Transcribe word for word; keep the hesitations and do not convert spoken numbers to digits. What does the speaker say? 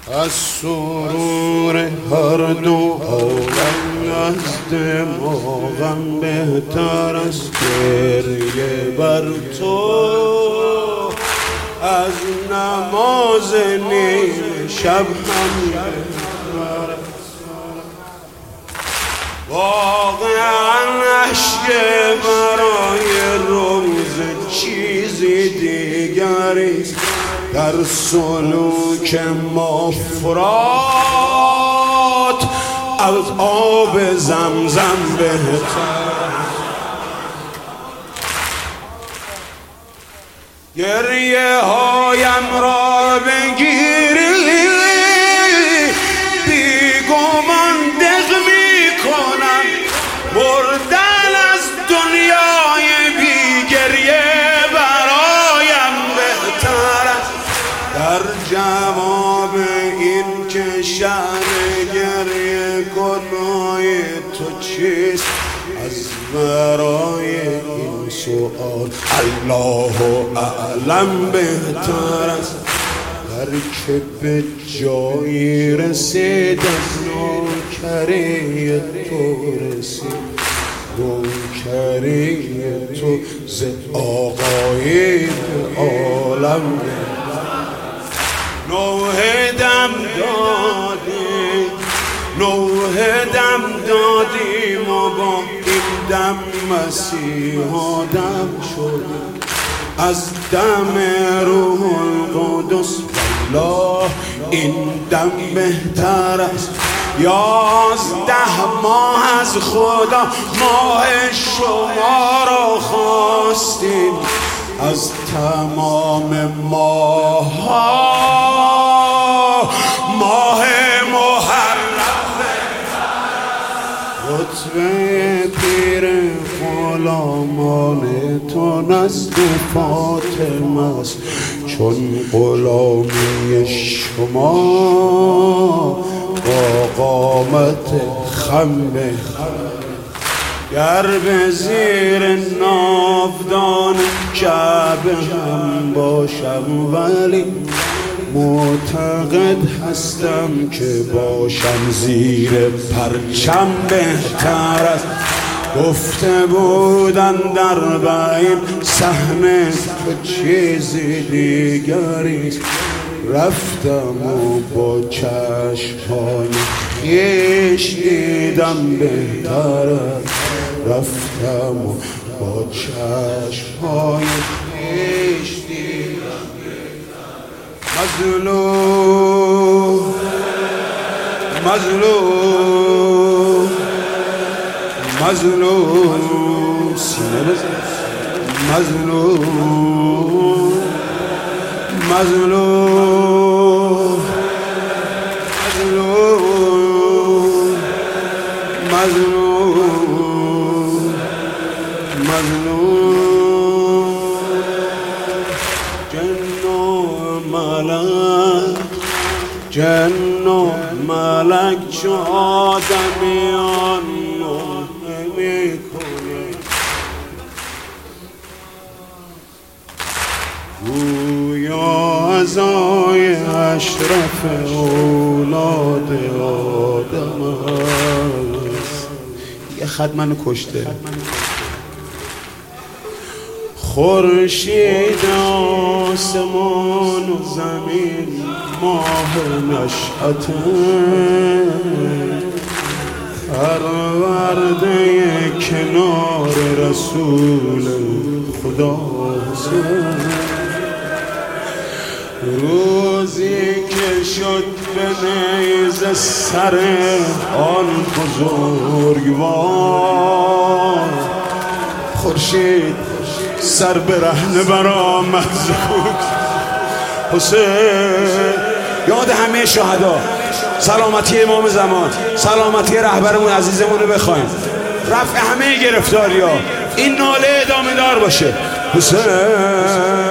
از سرور هر دو عالم از دماغم بهتر از گریه بر تو، از نماز نیم شب هم واقعا اشک برای روز چیزی دیگری در سلوک مفرات از آب زمزم بهتر. گریه هایم را بگیری بیگمان دق می کنم، بردن از دنیای بی گریه برایم بهتر است. در جواب این که شأن گریه کنای تو چیست، از برای این سؤال الله اعلم بهتر است. هر که به جایی رسید از نوکری تو رسید، نوکری تو ز آقای عالم نوح دم دادی، نوح دم دادیم و با این دم مسیحا دم شد. از دم روح القدس والله این دم بهتر است. یازده ماه از خدا ماه شما را خواستیم، از تمام ماه ها ماه محرم رتبه پیر غلامان تو نزد فاطمه است، چون غلامی شما با قامت خم گر به زیر ناودان کعبه هم باشم، ولی معتقد هستم که باشم زیر پرچم بهتر است. گفته بودن در بین صحنه تو چیزی دیگری، رفتم و با چشم‌های خویش دیدم بهتر است. رفتم و با چشم‌های خویش دیدم بهتر. مظلوم مظلوم مظلوم سینه بزن. مظلوم مظلوم مظلوم مظلوم مظلوم جن و ملک جن و ملک چو آدمیان نمی کنه، گویا عزای اشرف اولاد آدم است. یه خط منو کشته. خورشید آسمان و زمین ماه نشأته، پرورده کنار رسول خدا. روزی که شد به نیزه سر آن بزرگوار، خورشید سر برهنه برآمد ز کوه حسین. یاد همه شهدا، سلامتی امام زمان، سلامتی رهبرمون عزیزمون رو بخوایم، رفع همه گرفتاری ها، این ناله ادامه دار باشه. حسین